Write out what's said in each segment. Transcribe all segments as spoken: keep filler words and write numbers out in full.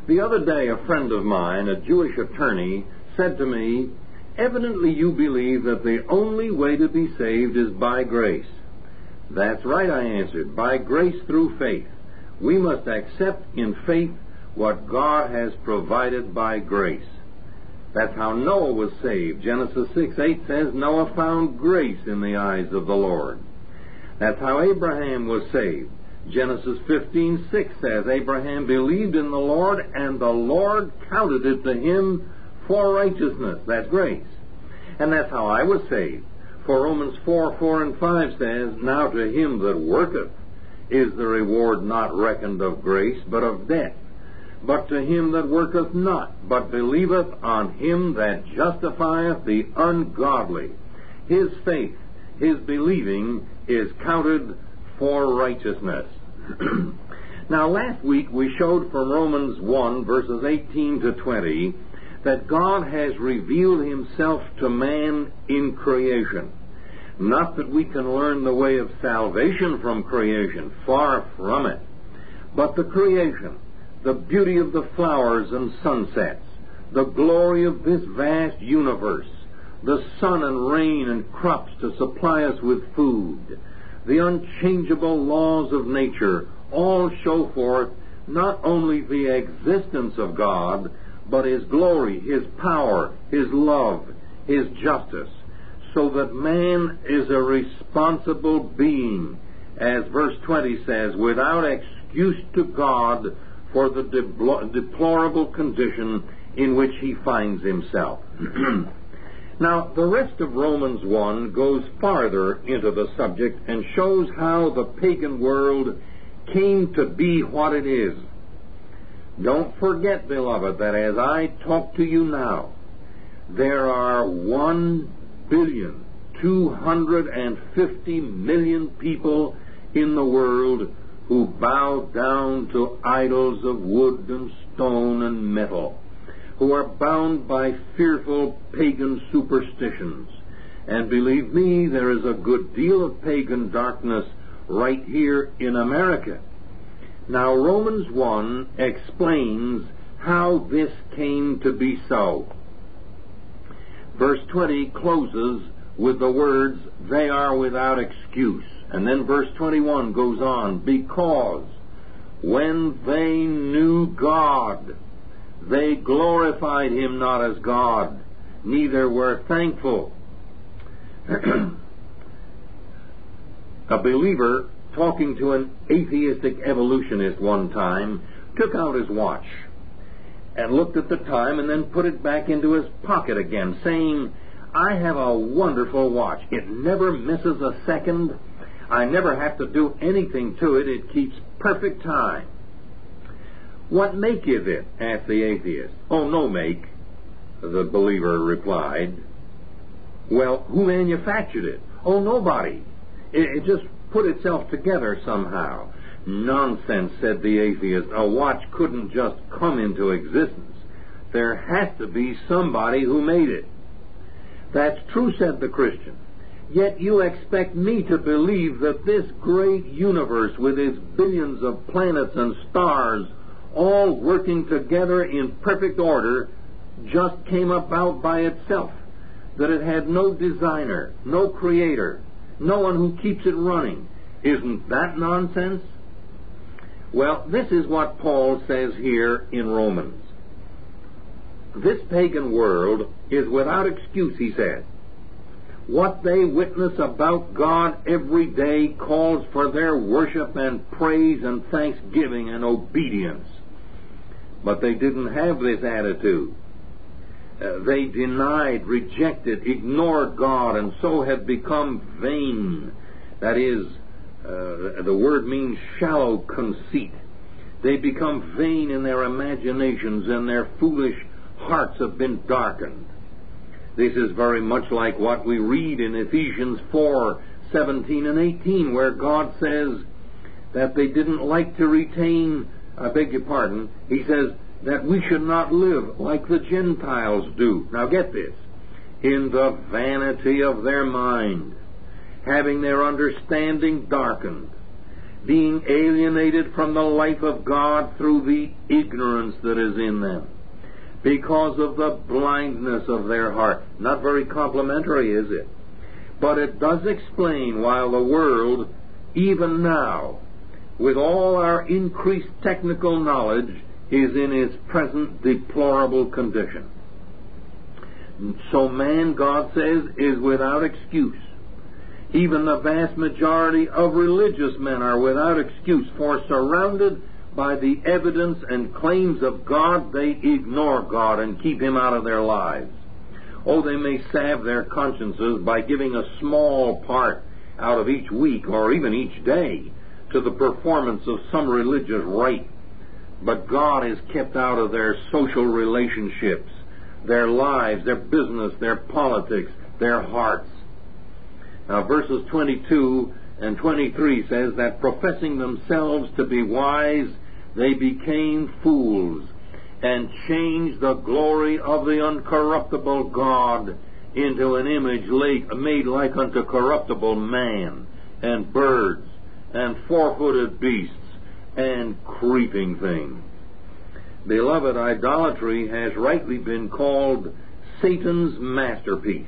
The other day, a friend of mine, a Jewish attorney, said to me, "Evidently you believe that the only way to be saved is by grace." "That's right," I answered, "by grace through faith. We must accept in faith what God has provided by grace." That's how Noah was saved. Genesis six eight says, "Noah found grace in the eyes of the Lord." That's how Abraham was saved. Genesis fifteen six says, "Abraham believed in the Lord, and the Lord counted it to him for righteousness." That's grace. And that's how I was saved. For Romans four four and five says, "Now to him that worketh is the reward not reckoned of grace, but of debt. But to him that worketh not, but believeth on him that justifieth the ungodly, his faith, his believing, is counted for righteousness." Now, last week we showed from Romans one, verses eighteen to twenty, that God has revealed himself to man in creation. Not that we can learn the way of salvation from creation, far from it, but the creation, the beauty of the flowers and sunsets, the glory of this vast universe, the sun and rain and crops to supply us with food, the unchangeable laws of nature, all show forth not only the existence of God, but his glory, his power, his love, his justice, so that man is a responsible being, as verse twenty says, without excuse to God for the de- deplorable condition in which he finds himself. Now, the rest of Romans one goes farther into the subject and shows how the pagan world came to be what it is. Don't forget, beloved, that as I talk to you now, there are one billion two hundred fifty million people in the world who bow down to idols of wood and stone and metal, who are bound by fearful pagan superstitions. And believe me, there is a good deal of pagan darkness right here in America. Now, Romans one explains how this came to be so. Verse twenty closes with the words, "They are without excuse." And then verse twenty-one goes on, "Because when they knew God, they glorified him not as God, neither were thankful." A believer, talking to an atheistic evolutionist one time, took out his watch and looked at the time and then put it back into his pocket again, saying, "I have a wonderful watch. It never misses a second. I never have to do anything to it. It keeps perfect time." "What make is it?" asked the atheist. "Oh, no make," the believer replied. "Well, who manufactured it?" "Oh, nobody. It, it just put itself together somehow." "Nonsense," said the atheist. "A watch couldn't just come into existence. There has to be somebody who made it." "That's true," said the Christian. "Yet you expect me to believe that this great universe with its billions of planets and stars all working together in perfect order just came about by itself, that it had no designer, no creator, no one who keeps it running. Isn't that nonsense?" Well, this is what Paul says here in Romans. This pagan world is without excuse, he said. What they witness about God every day calls for their worship and praise and thanksgiving and obedience. But they didn't have this attitude. Uh, they denied, rejected, ignored God, and so have become vain. That is, uh, the word means shallow conceit. They become vain in their imaginations, and their foolish hearts have been darkened. This is very much like what we read in Ephesians four seventeen and eighteen, where God says that they didn't like to retain, I beg your pardon, he says that we should not live like the Gentiles do. Now get this, in the vanity of their mind, having their understanding darkened, being alienated from the life of God through the ignorance that is in them, because of the blindness of their heart. Not very complimentary, is it? But it does explain why the world, even now, with all our increased technical knowledge, is in its present deplorable condition. So man, God says, is without excuse. Even the vast majority of religious men are without excuse, for surrounded by the evidence and claims of God, they ignore God and keep Him out of their lives. Oh, they may salve their consciences by giving a small part out of each week or even each day to the performance of some religious rite. But God is kept out of their social relationships, their lives, their business, their politics, their hearts. Now, verses twenty-two and twenty-three says that professing themselves to be wise, they became fools, and changed the glory of the uncorruptible God into an image made like unto corruptible man, and birds, and four-footed beasts, and creeping things. Beloved, idolatry has rightly been called Satan's masterpiece.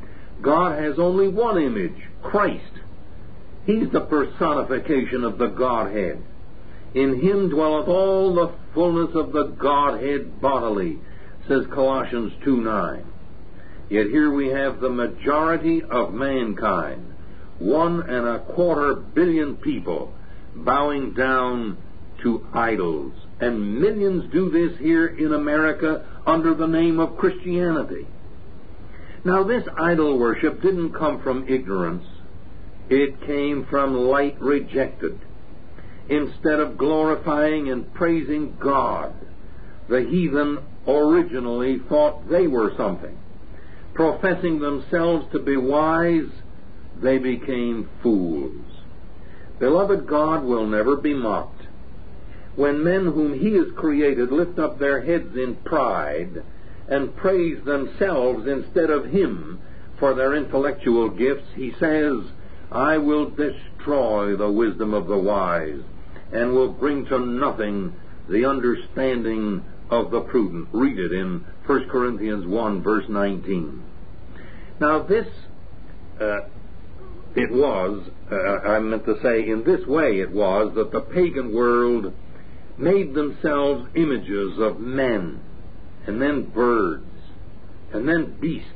God has only one image, Christ. He's the personification of the Godhead. In Him dwelleth all the fullness of the Godhead bodily, says Colossians two nine. Yet here we have the majority of mankind, one and a quarter billion people, bowing down to idols. And millions do this here in America under the name of Christianity. Now, this idol worship didn't come from ignorance. It came from light rejected. Instead of glorifying and praising God, the heathen originally thought they were something. Professing themselves to be wise, they became fools. Beloved, God will never be mocked. When men whom He has created lift up their heads in pride and praise themselves instead of Him for their intellectual gifts, He says, I will destroy the wisdom of the wise, and will bring to nothing the understanding of the prudent. Read it in First Corinthians one, verse nineteen. Now this, uh, it was, uh, I meant to say, in this way it was that the pagan world made themselves images of men, and then birds, and then beasts,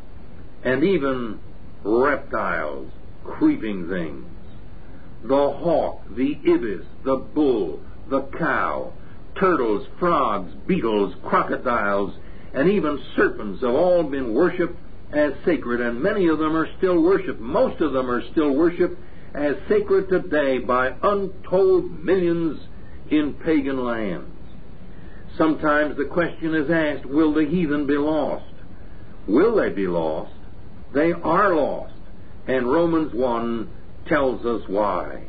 and even reptiles, creeping things. The hawk, the ibis, the bull, the cow, turtles, frogs, beetles, crocodiles, and even serpents have all been worshipped as sacred, and many of them are still worshipped. Most of them are still worshipped as sacred today by untold millions in pagan lands. Sometimes the question is asked, will the heathen be lost? Will they be lost? They are lost. And Romans one tells us why.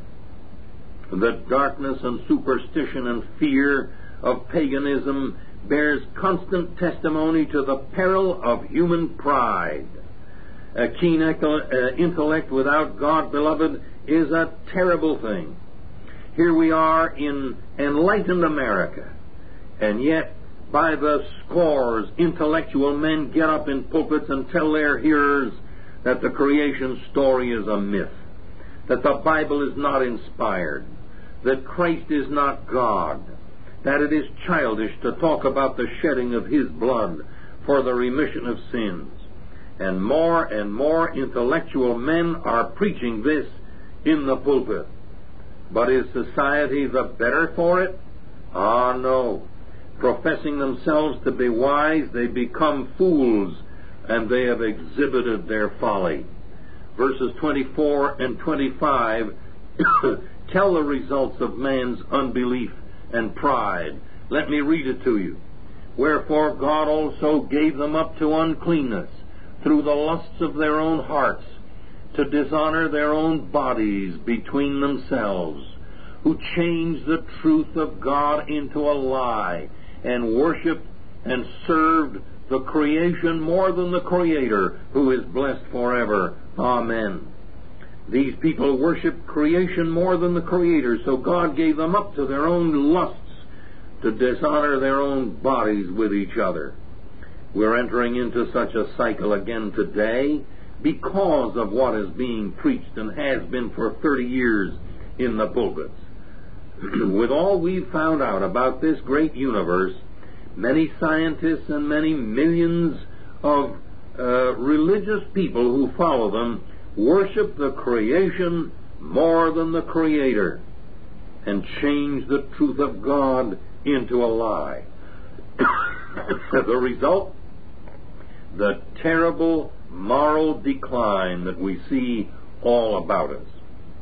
The darkness and superstition and fear of paganism bears constant testimony to the peril of human pride. A keen intellect without God, beloved, is a terrible thing. Here we are in enlightened America, and yet by the scores intellectual men get up in pulpits and tell their hearers that the creation story is a myth, that the Bible is not inspired, that Christ is not God, that it is childish to talk about the shedding of His blood for the remission of sins. And more and more intellectual men are preaching this in the pulpit. But is society the better for it? Ah, no. Professing themselves to be wise, they become fools, and they have exhibited their folly. Verses twenty-four and twenty-five tell the results of man's unbelief and pride. Let me read it to you. Wherefore God also gave them up to uncleanness through the lusts of their own hearts, to dishonor their own bodies between themselves, who changed the truth of God into a lie, and worshipped and served the creation more than the Creator, who is blessed forever. Amen. These people worship creation more than the Creator, so God gave them up to their own lusts to dishonor their own bodies with each other. We're entering into such a cycle again today because of what is being preached and has been for thirty years in the pulpits. With all we've found out about this great universe, many scientists and many millions of uh, religious people who follow them worship the creation more than the Creator and change the truth of God into a lie. The result, the terrible moral decline that we see all about us.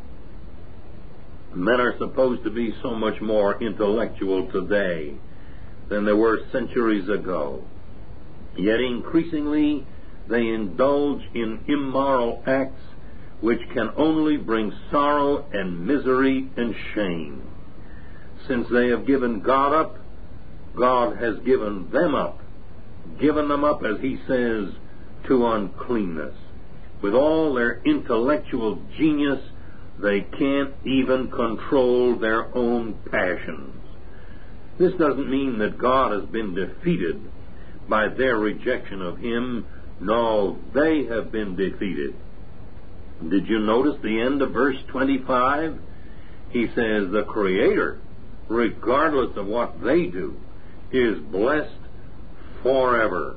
Men are supposed to be so much more intellectual today than they were centuries ago. Yet increasingly they indulge in immoral acts which can only bring sorrow and misery and shame. Since they have given God up, God has given them up, given them up, as he says, to uncleanness. With all their intellectual genius, they can't even control their own passions. This doesn't mean that God has been defeated by their rejection of him. No, they have been defeated. Did you notice the end of verse twenty-five? He says, the Creator, regardless of what they do, is blessed forever.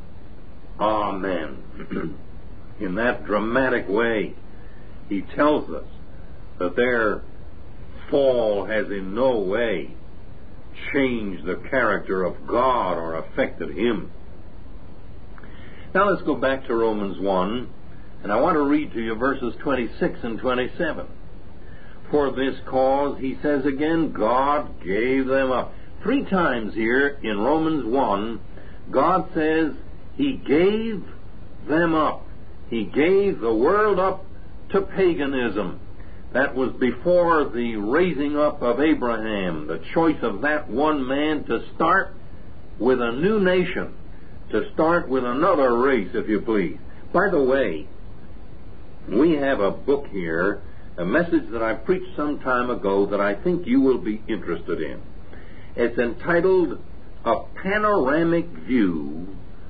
Amen. In that dramatic way, he tells us that their fall has in no way changed the character of God or affected him. Now let's go back to Romans one, and I want to read to you verses twenty-six and twenty-seven. For this cause, he says again, God gave them up. Three times here in Romans one, God says he gave them up. He gave the world up to paganism. That was before the raising up of Abraham, the choice of that one man to start with a new nation, to start with another race, if you please. By the way, we have a book here, a message that I preached some time ago that I think you will be interested in. It's entitled, A Panoramic View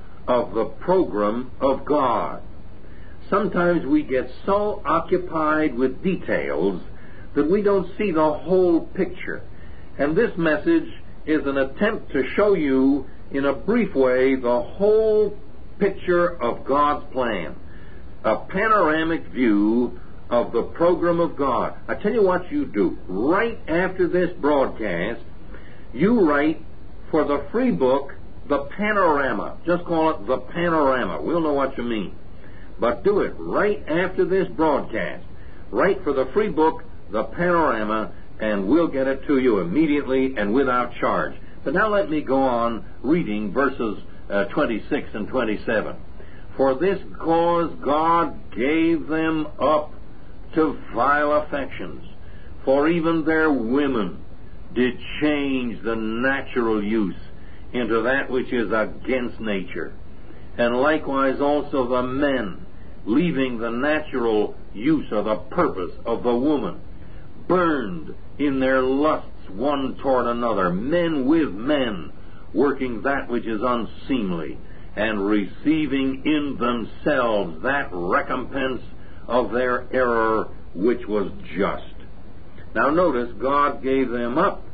of the Program of God. Sometimes we get so occupied with details that we don't see the whole picture. And this message is an attempt to show you, in a brief way, the whole picture of God's plan. A panoramic view of the program of God. I tell you what you do. Right after this broadcast, you write for the free book, The Panorama. Just call it The Panorama. We'll know what you mean. But do it right after this broadcast. Write for the free book, The Panorama, and we'll get it to you immediately and without charge. But now let me go on reading verses uh, twenty-six and twenty-seven. For this cause God gave them up to vile affections, for even their women did change the natural use into that which is against nature. And likewise also the men, leaving the natural use or the purpose of the woman, burned in their lusts one toward another, men with men, working that which is unseemly, and receiving in themselves that recompense of their error which was just. Now notice, God gave them up.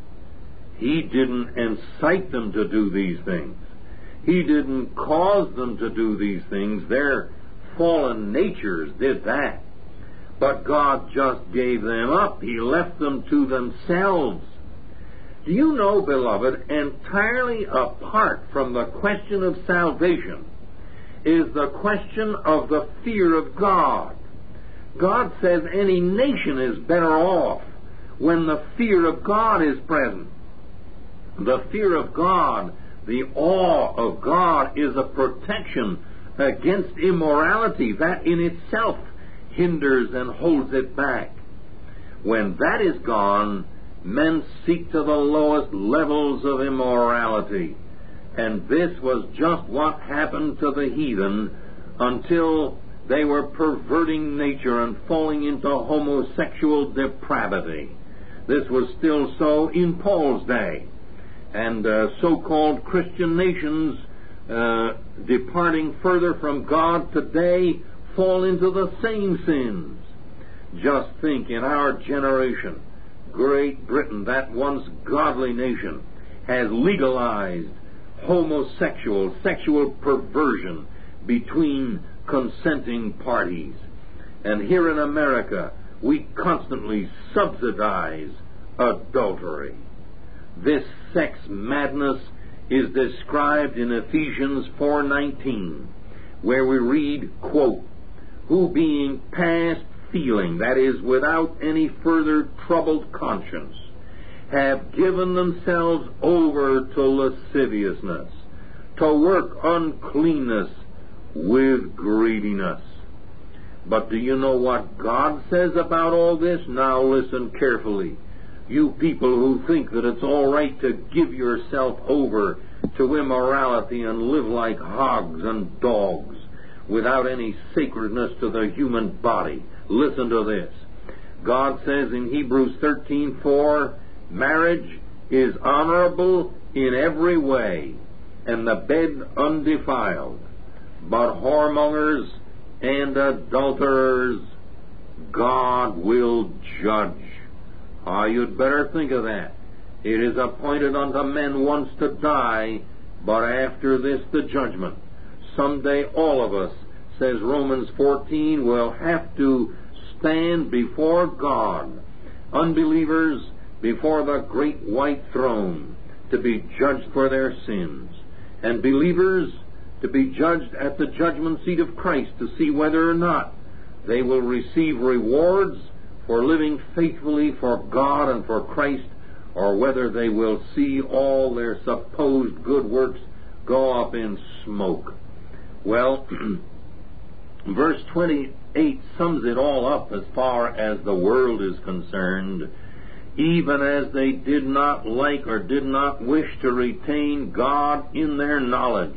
He didn't incite them to do these things. He didn't cause them to do these things. Their fallen natures did that. But God just gave them up. He left them to themselves. Do you know, beloved, entirely apart from the question of salvation is the question of the fear of God. God says any nation is better off when the fear of God is present. The fear of God, the awe of God, is a protection against immorality. That in itself hinders and holds it back. When that is gone, men seek to the lowest levels of immorality. And this was just what happened to the heathen until They were perverting nature and falling into homosexual depravity. This was still so in Paul's day. And uh, so-called Christian nations uh, departing further from God today fall into the same sins. Just think, in our generation, Great Britain, that once godly nation, has legalized homosexual, sexual perversion between consenting parties. And here in America, we constantly subsidize adultery. This sex madness is described in Ephesians four nineteen, where we read, quote, "Who being past feeling, that is, without any further troubled conscience, have given themselves over to lasciviousness, to work uncleanness with greediness." But do you know what God says about all this? Now listen carefully. You people who think that it's all right to give yourself over to immorality and live like hogs and dogs without any sacredness to the human body, listen to this. God says in Hebrews thirteen four, "Marriage is honorable in every way, and the bed undefiled. But whoremongers and adulterers God will judge." Ah, you'd better think of that. It is appointed unto men once to die, but after this the judgment. Someday all of us, says Romans fourteen, will have to stand before God, unbelievers before the great white throne, to be judged for their sins, and believers to be judged at the judgment seat of Christ to see whether or not they will receive rewards for living faithfully for God and for Christ, or whether they will see all their supposed good works go up in smoke. Well, verse twenty-eight sums it all up as far as the world is concerned. "Even as they did not like or did not wish to retain God in their knowledge,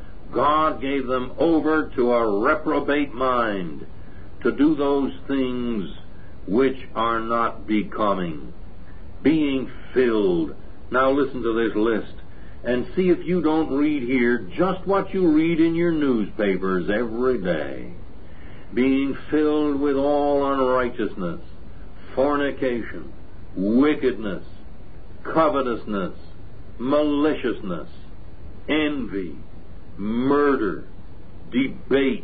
God gave them over to a reprobate mind, to do those things which are not becoming, being filled." Now listen to this list, and see if you don't read here just what you read in your newspapers every day. "Being filled with all unrighteousness, fornication, wickedness, covetousness, maliciousness, envy, murder, debate,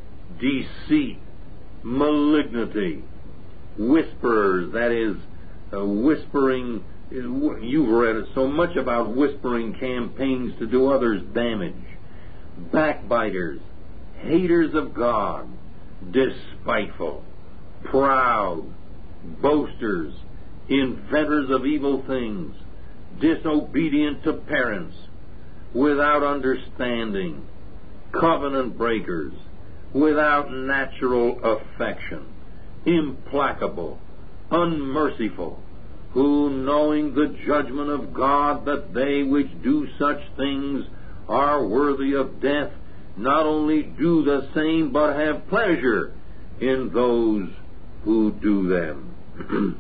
deceit, malignity, whisperers," that is, uh, whispering. You've read it so much about whispering campaigns to do others damage. "Backbiters, haters of God, despiteful, proud, boasters, inventors of evil things, disobedient to parents, without understanding, covenant breakers, without natural affection, implacable, unmerciful, who, knowing the judgment of God, that they which do such things are worthy of death, not only do the same, but have pleasure in those who do them."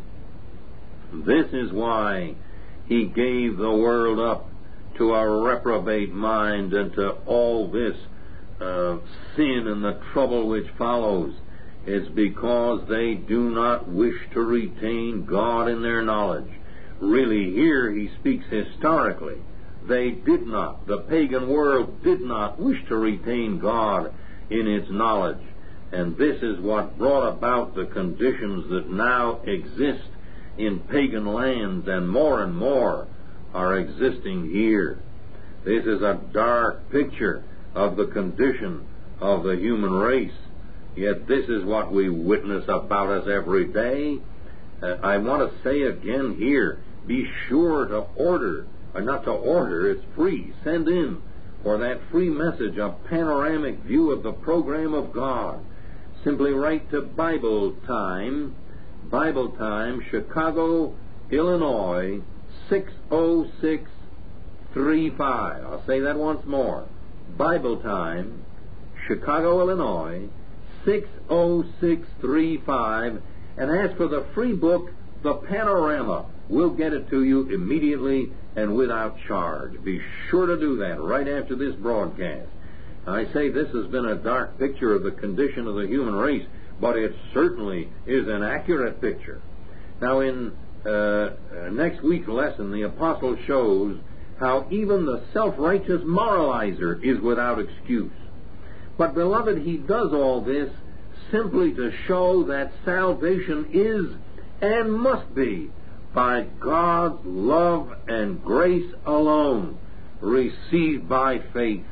This is why He gave the world up to a reprobate mind and to all this uh, sin and the trouble which follows. It's because they do not wish to retain God in their knowledge. Really, here He speaks historically. They did not, the pagan world did not wish to retain God in its knowledge. And this is what brought about the conditions that now exist in pagan lands, and more and more are existing here. This is a dark picture of the condition of the human race. Yet this is what we witness about us every day. Uh, I want to say again here, be sure to order, or not to order, it's free. Send in for that free message, a panoramic view of the program of God. Simply write to Bible Time, Bible Time, Chicago, Illinois, six oh six three five. I'll say that once more. Bible Time, Chicago, Illinois, six oh six three five and ask for the free book, The Panorama. We'll get it to you immediately and without charge. Be sure to do that right after this broadcast. I say this has been a dark picture of the condition of the human race, but it certainly is an accurate picture. Now, in uh, uh, next week's lesson, the apostle shows how even the self-righteous moralizer is without excuse. But, beloved, he does all this simply to show that salvation is and must be by God's love and grace alone, received by faith.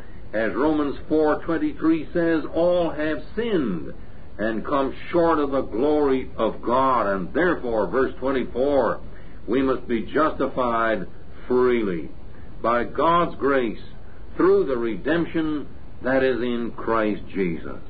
As Romans four twenty-three says, all have sinned and come short of the glory of God, and therefore, verse twenty-four, we must be justified freely by God's grace through the redemption that is in Christ Jesus,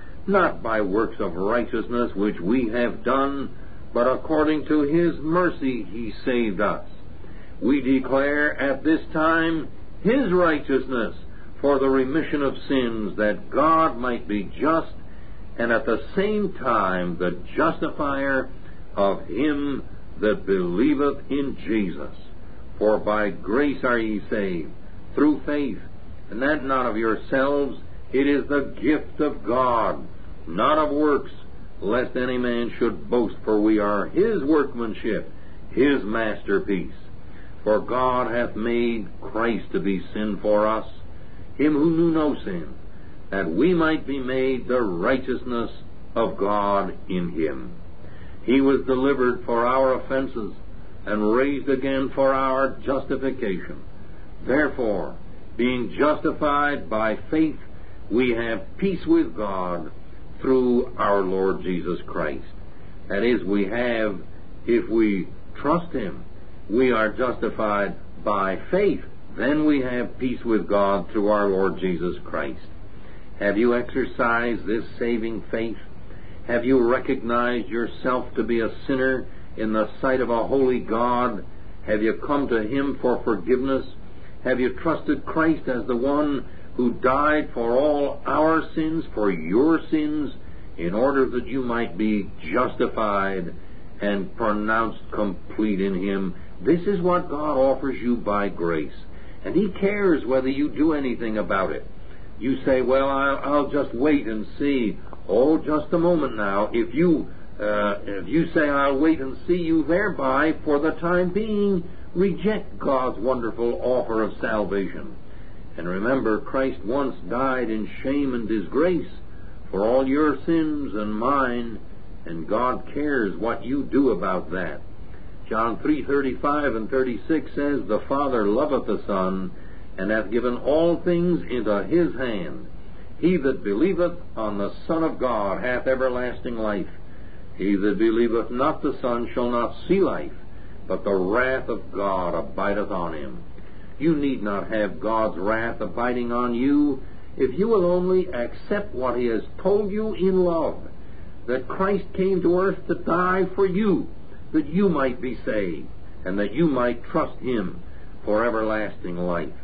not by works of righteousness which we have done, but according to His mercy He saved us. We declare at this time His righteousness for the remission of sins, that God might be just and at the same time the justifier of him that believeth in Jesus. For by grace are ye saved, through faith, and that not of yourselves, it is the gift of God, not of works, lest any man should boast, for we are His workmanship, His masterpiece. For God hath made Christ to be sin for us, Him who knew no sin, that we might be made the righteousness of God in Him. He was delivered for our offenses, and raised again for our justification. Therefore, being justified by faith, we have peace with God through our Lord Jesus Christ. That is, we have, if we trust Him, we are justified by faith. Then we have peace with God through our Lord Jesus Christ. Have you exercised this saving faith? Have you recognized yourself to be a sinner in the sight of a holy God? Have you come to Him for forgiveness? Have you trusted Christ as the one who died for all our sins, for your sins, in order that you might be justified and pronounced complete in Him? This is what God offers you by grace. And He cares whether you do anything about it. You say, well, I'll, I'll just wait and see. Oh, just a moment now. If you uh, if you say, I'll wait and see, you thereby, for the time being, reject God's wonderful offer of salvation. And remember, Christ once died in shame and disgrace for all your sins and mine, and God cares what you do about that. John three thirty-five and thirty-six says, the Father loveth the Son, and hath given all things into His hand. He that believeth on the Son of God hath everlasting life. He that believeth not the Son shall not see life, but the wrath of God abideth on him. You need not have God's wrath abiding on you if you will only accept what He has told you in love, that Christ came to earth to die for you, that you might be saved, and that you might trust Him for everlasting life.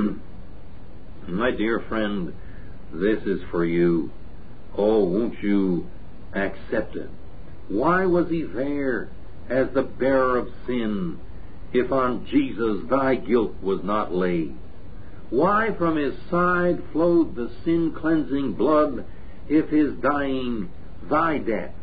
My dear friend, this is for you. Oh, won't you accept it? Why was He there as the bearer of sin, if on Jesus thy guilt was not laid? Why from His side flowed the sin-cleansing blood, if His dying thy debt